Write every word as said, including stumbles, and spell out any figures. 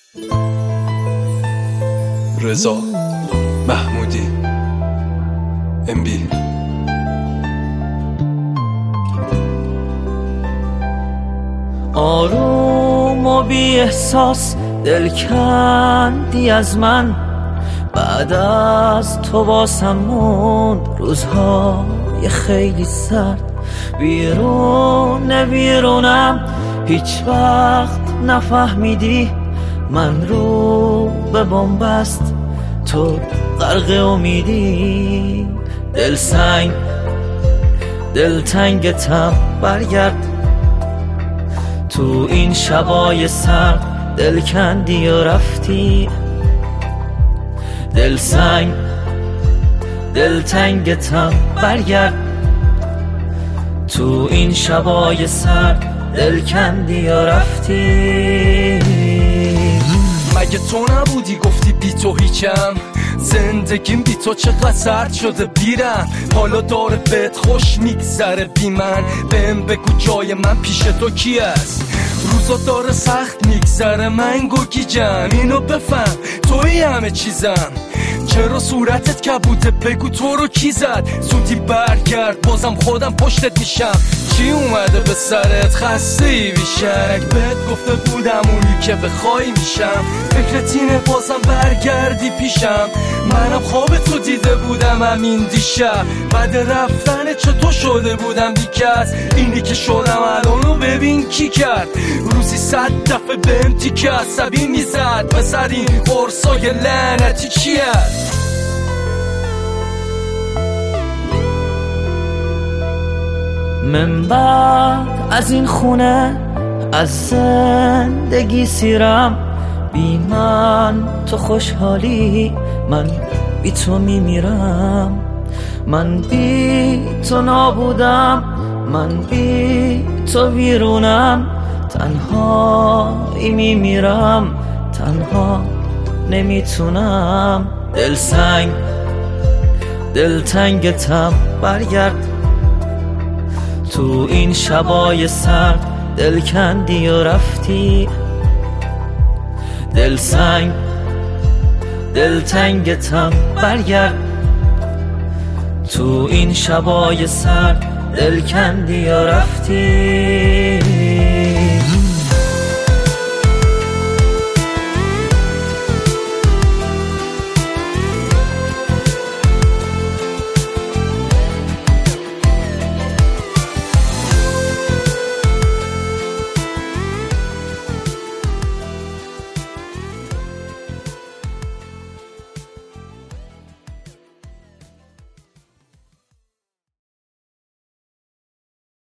رضا محمودی ام بی. آروم و بی احساس دل کندی از من، بعد از تو واسم موند روزهای خیلی سرد. بیرون بیرونم هیچ وقت نفهمیدی، من رو به بنبست تو غرق امیدی. دل سنگ دل تنگتم برگرد، تو این شبای سرد دل کندی و رفتی. دل سنگ دل تنگتم برگرد، تو این شبای سرد دل کندی و رفتی. مگه تو نبودی گفتی بی تو هیچم، زندگیم بی تو چقدر سرد شده بیرم. حالا داره بهت خوش میگذره بی من، بهم بگو جای من پیش تو کی است. روزا داره سخت میگذره من گیجم، اینو بفهم توی همه چیزم. چرا صورتت کبوده بگو تو رو کی زد، زودی برگرد بازم خودم پشتت میشم. چی اومده به سرت خسته بیشرک، بهت گفته بودم اونی که بخوای میشم. فکرت اینه بازم برگردی پیشم، منم خواب تو دیده بودم همین دیشب. بعد رفتن چطور شده بودم بیکس، اینی که شدم الانو ببین کی کرد. روزی صد دفعه بهم تیکه عصبی میزد، پسر این قرصای لعنتی چی هست. من بعد از این خونه از زندگی سیرم، بی من تو خوشحالی من بی تو میمیرم. من بی تو نابودم، من بی تو ویرونم. تنهایی میمیرم، تنها نمیتونم. دل سنگ دل تنگتم برگرد، تو این شبای سرد دل کندی و رفتی. دل سنگ دل تنگتم برگرد، تو این شبای سرد دل کندی و رفتی.